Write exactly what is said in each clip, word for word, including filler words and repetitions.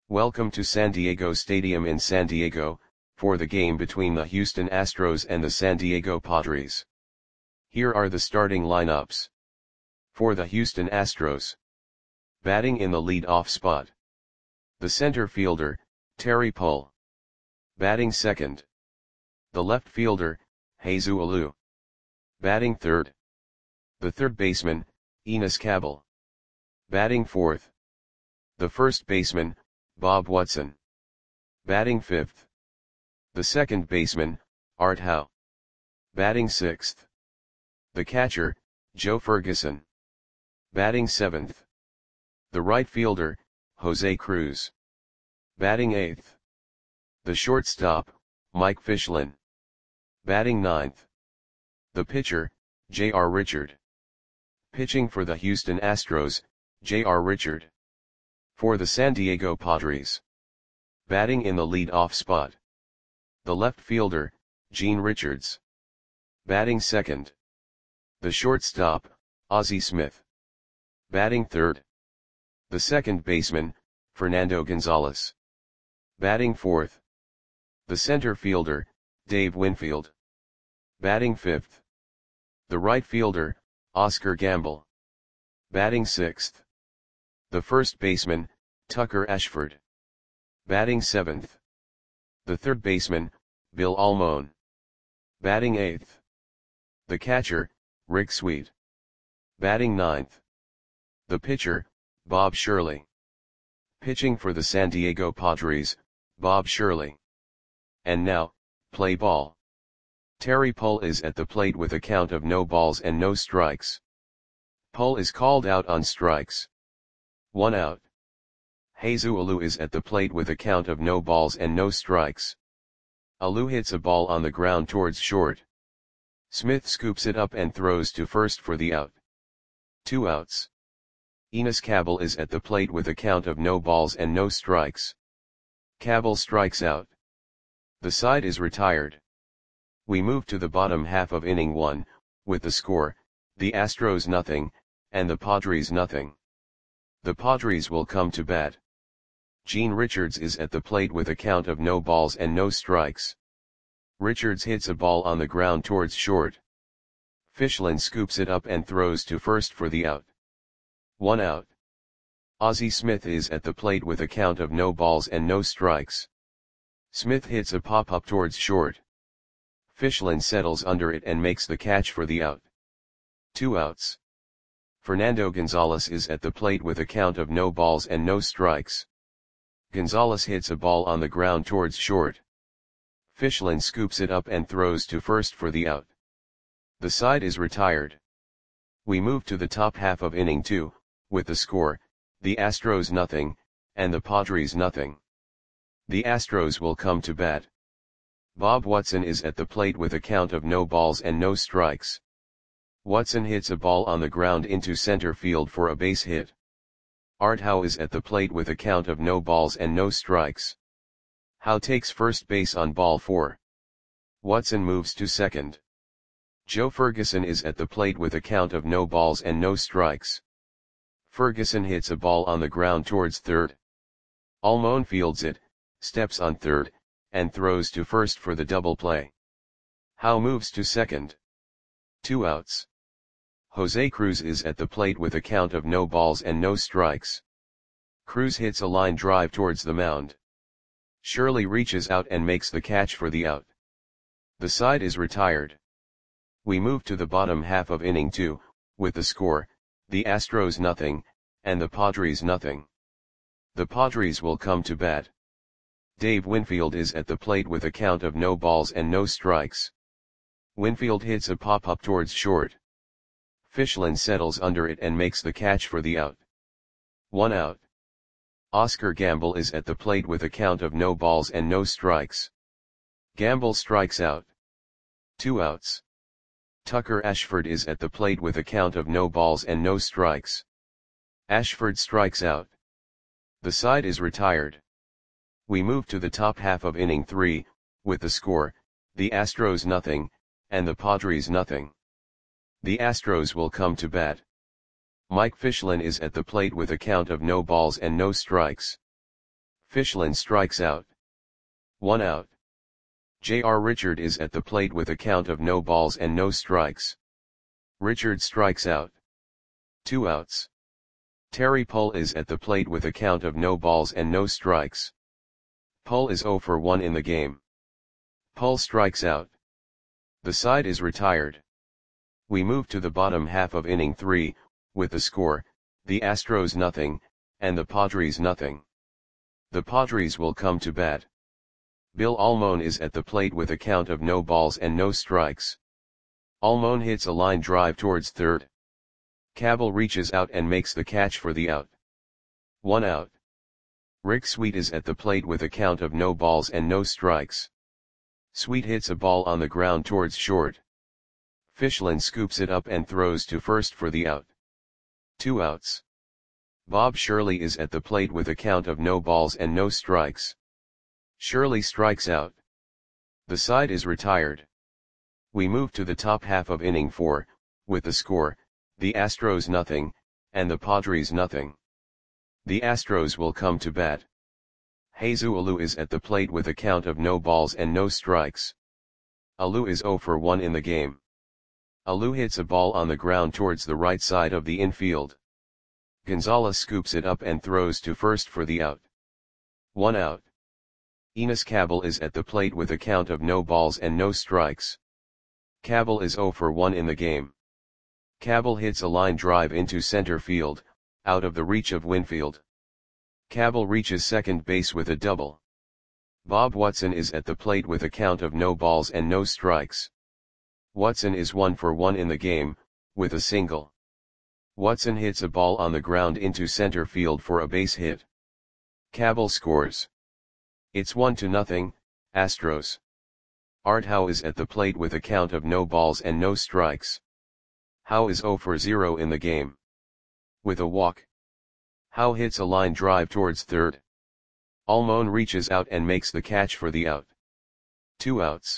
Welcome to San Diego Stadium in San Diego, for the game between the Houston Astros and the San Diego Padres. Here are the starting lineups. For the Houston Astros. Batting in the lead-off spot. The center fielder, Terry Pull. Batting second. The left fielder, Jesus Alou. Batting third. The third baseman, Enos Cabell. Batting fourth. The first baseman, Bob Watson. Batting fifth. The second baseman, Art Howe. Batting sixth. The catcher, Joe Ferguson. Batting seventh. The right fielder, Jose Cruz. Batting eighth. The shortstop, Mike Fischlin. Batting ninth. The pitcher, J R Richard. Pitching for the Houston Astros, J R Richard. For the San Diego Padres. Batting in the lead-off spot. The left fielder, Gene Richards. Batting second. The shortstop, Ozzie Smith. Batting third. The second baseman, Fernando Gonzalez. Batting fourth. The center fielder, Dave Winfield. Batting fifth. The right fielder, Oscar Gamble. Batting sixth. The first baseman, Tucker Ashford. Batting seventh. The third baseman, Bill Almon. Batting eighth. The catcher, Rick Sweet. Batting ninth. The pitcher, Bob Shirley. Pitching for the San Diego Padres, Bob Shirley. And now, play ball. Terry Pull is at the plate with a count of no balls and no strikes. Pull is called out on strikes. One out. Jesus Alou is at the plate with a count of no balls and no strikes. Alou hits a ball on the ground towards short. Smith scoops it up and throws to first for the out. Two outs. Enos Cabell is at the plate with a count of no balls and no strikes. Cabell strikes out. The side is retired. We move to the bottom half of inning one, with the score, the Astros nothing, and the Padres nothing. The Padres will come to bat. Gene Richards is at the plate with a count of no balls and no strikes. Richards hits a ball on the ground towards short. Fischlin scoops it up and throws to first for the out. One out. Ozzie Smith is at the plate with a count of no balls and no strikes. Smith hits a pop-up towards short. Fischlin settles under it and makes the catch for the out. Two outs. Fernando Gonzalez is at the plate with a count of no balls and no strikes. Gonzalez hits a ball on the ground towards short. Fischlin scoops it up and throws to first for the out. The side is retired. We move to the top half of inning two, with the score, the Astros nothing, and the Padres nothing. The Astros will come to bat. Bob Watson is at the plate with a count of no balls and no strikes. Watson hits a ball on the ground into center field for a base hit. Art Howe is at the plate with a count of no balls and no strikes. Howe takes first base on ball four. Watson moves to second. Joe Ferguson is at the plate with a count of no balls and no strikes. Ferguson hits a ball on the ground towards third. Almon fields it, steps on third, and throws to first for the double play. Howe moves to second. Two outs. Jose Cruz is at the plate with a count of no balls and no strikes. Cruz hits a line drive towards the mound. Shirley reaches out and makes the catch for the out. The side is retired. We move to the bottom half of inning two, with the score, the Astros nothing, and the Padres nothing. The Padres will come to bat. Dave Winfield is at the plate with a count of no balls and no strikes. Winfield hits a pop-up towards short. Fischlin settles under it and makes the catch for the out. One out. Oscar Gamble is at the plate with a count of no balls and no strikes. Gamble strikes out. Two outs. Tucker Ashford is at the plate with a count of no balls and no strikes. Ashford strikes out. The side is retired. We move to the top half of inning three, with the score, the Astros nothing, and the Padres nothing. The Astros will come to bat. Mike Fischlin is at the plate with a count of no balls and no strikes. Fischlin strikes out. One out. J R Richard is at the plate with a count of no balls and no strikes. Richard strikes out. Two outs. Terry Pull is at the plate with a count of no balls and no strikes. Pull is zero for one in the game. Pull strikes out. The side is retired. We move to the bottom half of inning three, with the score, the Astros nothing, and the Padres nothing. The Padres will come to bat. Bill Almon is at the plate with a count of no balls and no strikes. Almon hits a line drive towards third. Cabell reaches out and makes the catch for the out. One out. Rick Sweet is at the plate with a count of no balls and no strikes. Sweet hits a ball on the ground towards short. Fischlin scoops it up and throws to first for the out. Two outs. Bob Shirley is at the plate with a count of no balls and no strikes. Shirley strikes out. The side is retired. We move to the top half of inning four, with the score, the Astros nothing, and the Padres nothing. The Astros will come to bat. Jesus Alou is at the plate with a count of no balls and no strikes. Alou is zero for one in the game. Alou hits a ball on the ground towards the right side of the infield. Gonzalez scoops it up and throws to first for the out. One out. Enos Cabell is at the plate with a count of no balls and no strikes. Cabell is zero for one in the game. Cabell hits a line drive into center field, out of the reach of Winfield. Cabell reaches second base with a double. Bob Watson is at the plate with a count of no balls and no strikes. Watson is one for one in the game, with a single. Watson hits a ball on the ground into center field for a base hit. Cabell scores. It's one to nothing, Astros. Art Howe is at the plate with a count of no balls and no strikes. Howe is zero for zero in the game. With a walk. Howe hits a line drive towards third. Almon reaches out and makes the catch for the out. Two outs.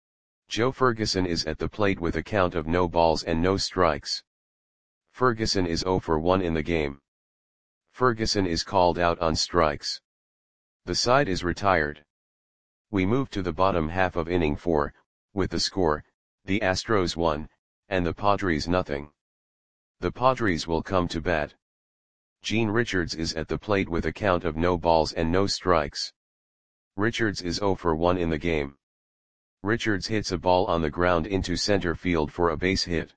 Joe Ferguson is at the plate with a count of no balls and no strikes. Ferguson is zero for one in the game. Ferguson is called out on strikes. The side is retired. We move to the bottom half of inning four, with the score, the Astros one, and the Padres nothing. The Padres will come to bat. Gene Richards is at the plate with a count of no balls and no strikes. Richards is zero for one in the game. Richards hits a ball on the ground into center field for a base hit.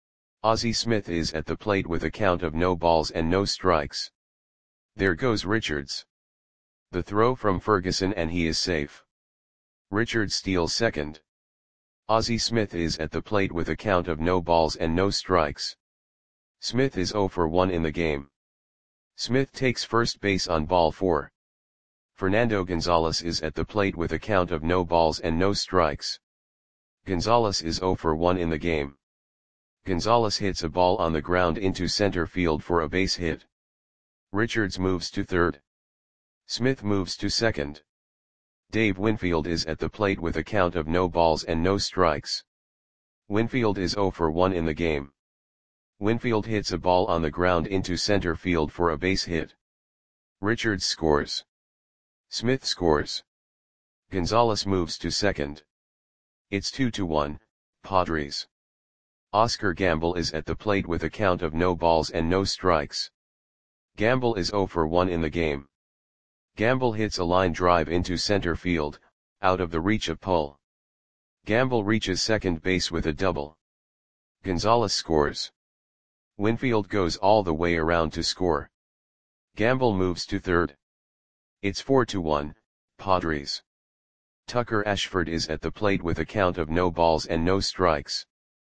Ozzie Smith is at the plate with a count of no balls and no strikes. There goes Richards. The throw from Ferguson and he is safe. Richards steals second. Ozzie Smith is at the plate with a count of no balls and no strikes. Smith is zero for one in the game. Smith takes first base on ball four. Fernando Gonzalez is at the plate with a count of no balls and no strikes. Gonzalez is zero for one in the game. Gonzalez hits a ball on the ground into center field for a base hit. Richards moves to third. Smith moves to second. Dave Winfield is at the plate with a count of no balls and no strikes. Winfield is zero for one in the game. Winfield hits a ball on the ground into center field for a base hit. Richards scores. Smith scores. Gonzalez moves to second. It's two to one, Padres. Oscar Gamble is at the plate with a count of no balls and no strikes. Gamble is zero for one in the game. Gamble hits a line drive into center field, out of the reach of Pull. Gamble reaches second base with a double. Gonzalez scores. Winfield goes all the way around to score. Gamble moves to third. It's four to one, Padres. Tucker Ashford is at the plate with a count of no balls and no strikes.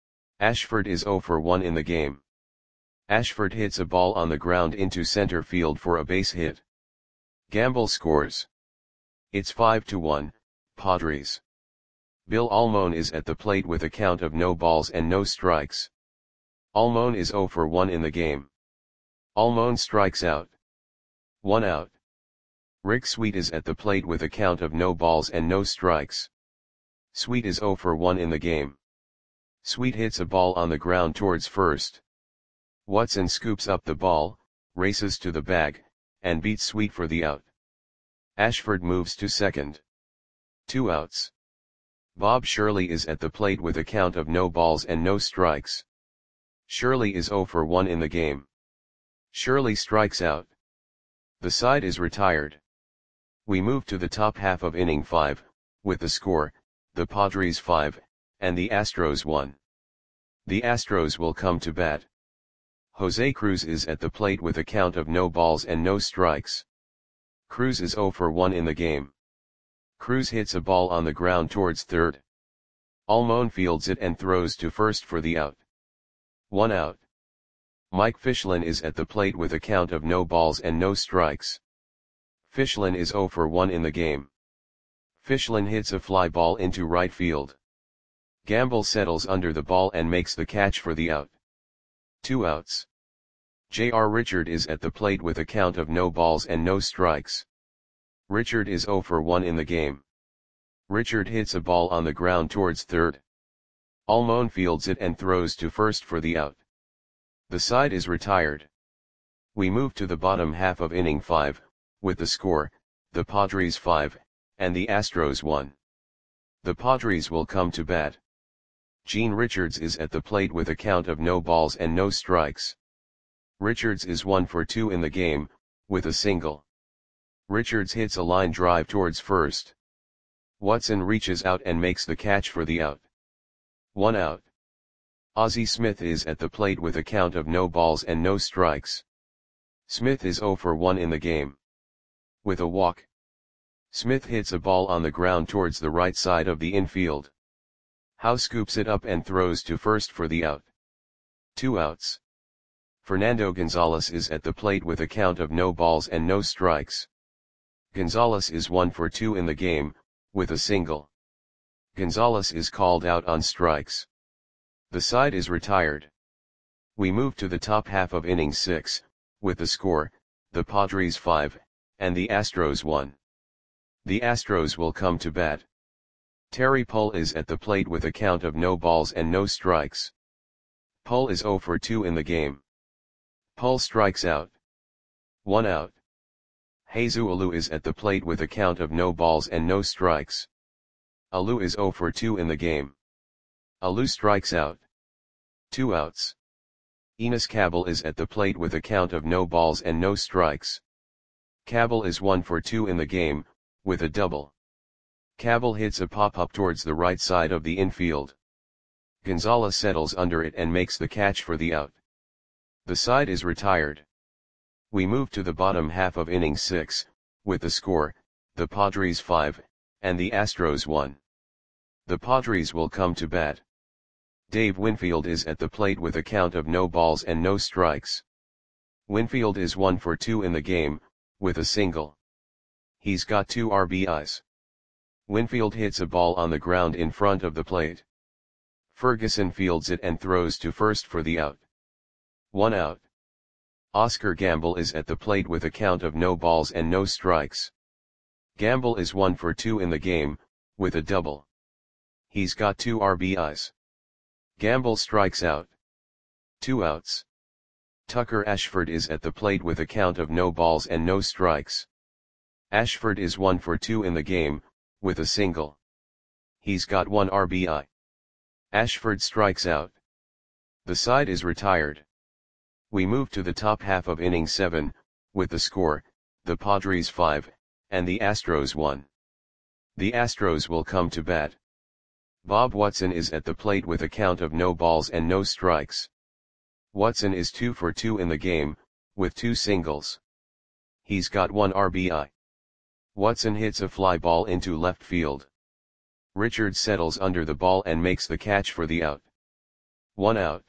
Ashford is zero for one in the game. Ashford hits a ball on the ground into center field for a base hit. Gamble scores. It's five to one, Padres. Bill Almon is at the plate with a count of no balls and no strikes. Almon is zero for one in the game. Almon strikes out. One out. Rick Sweet is at the plate with a count of no balls and no strikes. Sweet is zero for one in the game. Sweet hits a ball on the ground towards first. Watson scoops up the ball, races to the bag, and beats Sweet for the out. Ashford moves to second. Two outs. Bob Shirley is at the plate with a count of no balls and no strikes. Shirley is oh for one in the game. Shirley strikes out. The side is retired. We move to the top half of inning five, with the score, the Padres five, and the Astros one. The Astros will come to bat. Jose Cruz is at the plate with a count of no balls and no strikes. Cruz is oh for one in the game. Cruz hits a ball on the ground towards third. Almon fields it and throws to first for the out. One out. Mike Fichlin is at the plate with a count of no balls and no strikes. Fichlin is oh for one in the game. Fichlin hits a fly ball into right field. Gamble settles under the ball and makes the catch for the out. Two outs. J R Richard is at the plate with a count of no balls and no strikes. Richard is oh for one in the game. Richard hits a ball on the ground towards third. Almon fields it and throws to first for the out. The side is retired. We move to the bottom half of inning five, with the score, the Padres five, and the Astros one. The Padres will come to bat. Gene Richards is at the plate with a count of no balls and no strikes. Richards is one for two in the game, with a single. Richards hits a line drive towards first. Watson reaches out and makes the catch for the out. One out. Ozzie Smith is at the plate with a count of no balls and no strikes. Smith is oh for one in the game. With a walk. Smith hits a ball on the ground towards the right side of the infield. Howe scoops it up and throws to first for the out. Two outs. Fernando Gonzalez is at the plate with a count of no balls and no strikes. Gonzalez is one for two in the game, with a single. Gonzalez is called out on strikes. The side is retired. We move to the top half of inning six, with the score, the Padres five, and the Astros one. The Astros will come to bat. Terry Pull is at the plate with a count of no balls and no strikes. Pull is oh for two in the game. Pull strikes out. One out. Jesus Alou is at the plate with a count of no balls and no strikes. Alou is oh for two in the game. Alou strikes out. Two outs. Enos Cabell is at the plate with a count of no balls and no strikes. Cabell is one for two in the game, with a double. Cabell hits a pop-up towards the right side of the infield. Gonzalez settles under it and makes the catch for the out. The side is retired. We move to the bottom half of inning six, with the score, the Padres five, and the Astros one. The Padres will come to bat. Dave Winfield is at the plate with a count of no balls and no strikes. Winfield is one for two in the game, with a single. He's got two R B Is. Winfield hits a ball on the ground in front of the plate. Ferguson fields it and throws to first for the out. One out. Oscar Gamble is at the plate with a count of no balls and no strikes. Gamble is one for two in the game, with a double. He's got two R B Is. Gamble strikes out. Two outs. Tucker Ashford is at the plate with a count of no balls and no strikes. Ashford is one for two in the game, with a single. He's got one R B I. Ashford strikes out. The side is retired. We move to the top half of inning seven, with the score, the Padres five, and the Astros one. The Astros will come to bat. Bob Watson is at the plate with a count of no balls and no strikes. Watson is two for two in the game, with two singles. He's got one R B I. Watson hits a fly ball into left field. Richards settles under the ball and makes the catch for the out. One out.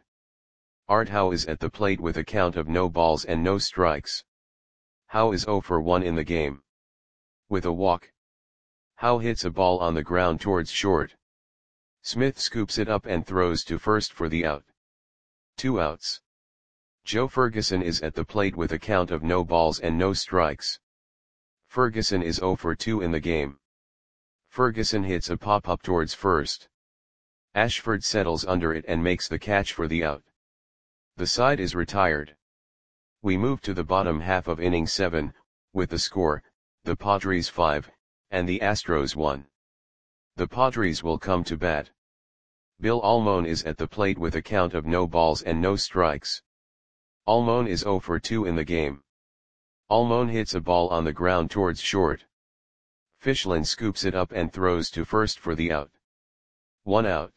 Art Howe is at the plate with a count of no balls and no strikes. Howe is oh for one in the game. With a walk. Howe hits a ball on the ground towards short. Smith scoops it up and throws to first for the out. Two outs. Joe Ferguson is at the plate with a count of no balls and no strikes. Ferguson is oh for two in the game. Ferguson hits a pop-up towards first. Ashford settles under it and makes the catch for the out. The side is retired. We move to the bottom half of inning seven, with the score, the Padres five, and the Astros one. The Padres will come to bat. Bill Almon is at the plate with a count of no balls and no strikes. Almon is zero for two in the game. Almon hits a ball on the ground towards short. Fichlin scoops it up and throws to first for the out. One out.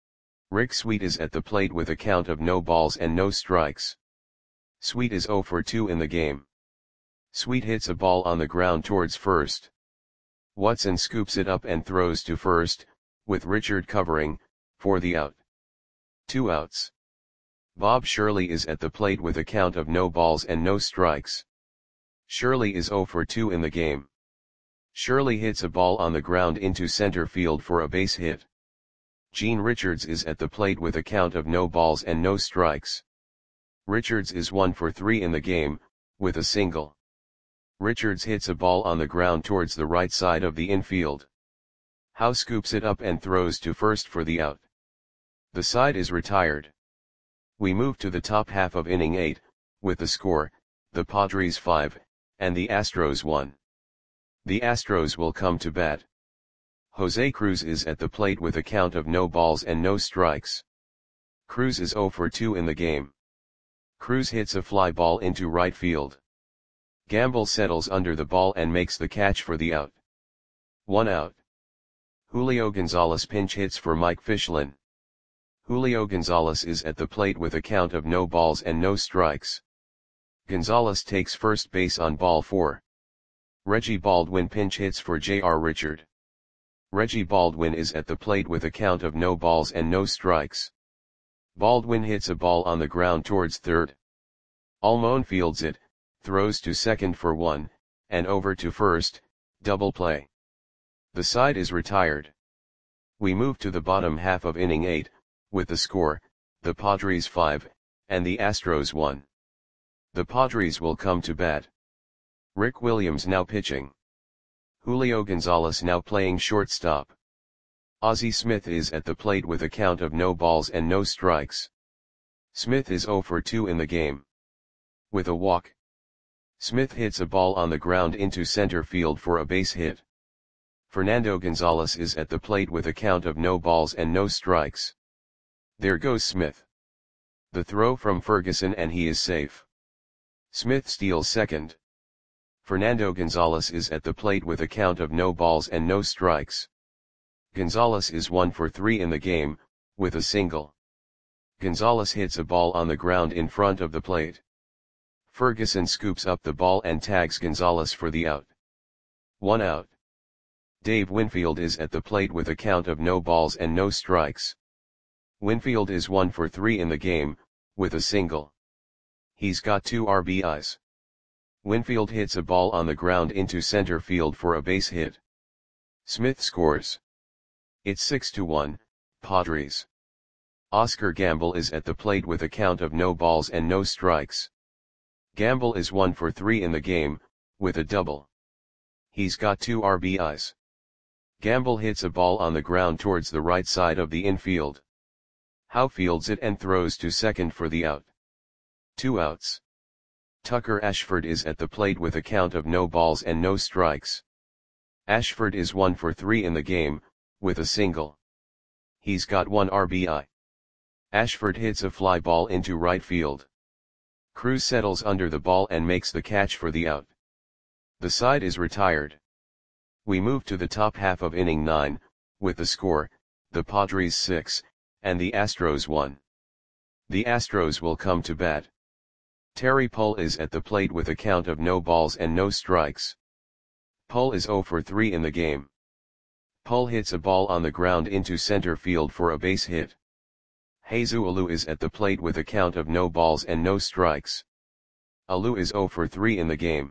Rick Sweet is at the plate with a count of no balls and no strikes. Sweet is zero for two in the game. Sweet hits a ball on the ground towards first. Watson scoops it up and throws to first, with Richard covering, for the out. Two outs. Bob Shirley is at the plate with a count of no balls and no strikes. Shirley is zero for two in the game. Shirley hits a ball on the ground into center field for a base hit. Gene Richards is at the plate with a count of no balls and no strikes. Richards is one for three in the game, with a single. Richards hits a ball on the ground towards the right side of the infield. Howe scoops it up and throws to first for the out. The side is retired. We move to the top half of inning eight, with the score, the Padres five, and the Astros one. The Astros will come to bat. Jose Cruz is at the plate with a count of no balls and no strikes. Cruz is zero for two in the game. Cruz hits a fly ball into right field. Gamble settles under the ball and makes the catch for the out. One out. Julio Gonzalez pinch hits for Mike Fichlin. Julio Gonzalez is at the plate with a count of no balls and no strikes. Gonzalez takes first base on ball four. Reggie Baldwin pinch hits for J R Richard. Reggie Baldwin is at the plate with a count of no balls and no strikes. Baldwin hits a ball on the ground towards third. Almon fields it, throws to second for one, and over to first, double play. The side is retired. We move to the bottom half of inning eight, with the score, the Padres five, and the Astros one. The Padres will come to bat. Rick Williams now pitching. Julio Gonzalez now playing shortstop. Ozzie Smith is at the plate with a count of no balls and no strikes. Smith is zero for two in the game. With a walk. Smith hits a ball on the ground into center field for a base hit. Fernando Gonzalez is at the plate with a count of no balls and no strikes. There goes Smith. The throw from Ferguson and he is safe. Smith steals second. Fernando Gonzalez is at the plate with a count of no balls and no strikes. Gonzalez is one for three in the game, with a single. Gonzalez hits a ball on the ground in front of the plate. Ferguson scoops up the ball and tags Gonzalez for the out. One out. Dave Winfield is at the plate with a count of no balls and no strikes. Winfield is one for three in the game, with a single. He's got two R B Is. Winfield hits a ball on the ground into center field for a base hit. Smith scores. It's six to one, Padres. Oscar Gamble is at the plate with a count of no balls and no strikes. Gamble is one for three in the game, with a double. He's got two R B Is. Gamble hits a ball on the ground towards the right side of the infield. Howe fields it and throws to second for the out. Two outs. Tucker Ashford is at the plate with a count of no balls and no strikes. Ashford is one for three in the game, with a single. He's got one R B I. Ashford hits a fly ball into right field. Cruz settles under the ball and makes the catch for the out. The side is retired. We move to the top half of inning nine, with the score, the Padres six, and the Astros one. The Astros will come to bat. Terry Pull is at the plate with a count of no balls and no strikes. Pull is zero for three in the game. Pull hits a ball on the ground into center field for a base hit. Jesus Alou is at the plate with a count of no balls and no strikes. Alou is zero for three in the game.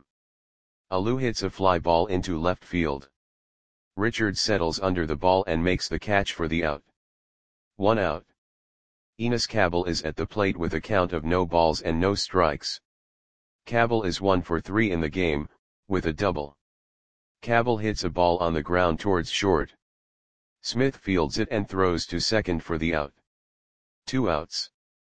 Alou hits a fly ball into left field. Richard settles under the ball and makes the catch for the out. One out. Enos Cabell is at the plate with a count of no balls and no strikes. Cabell is one for three in the game, with a double. Cabell hits a ball on the ground towards short. Smith fields it and throws to second for the out. Two outs.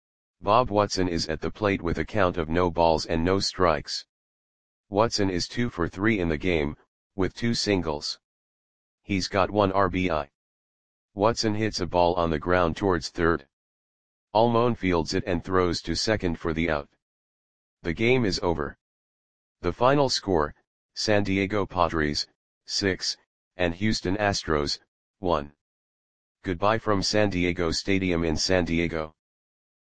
Bob Watson is at the plate with a count of no balls and no strikes. Watson is two for three in the game, with two singles. He's got one R B I. Watson hits a ball on the ground towards third. Almon fields it and throws to second for the out. The game is over. The final score, San Diego Padres, six, and Houston Astros, one. Goodbye from San Diego Stadium in San Diego.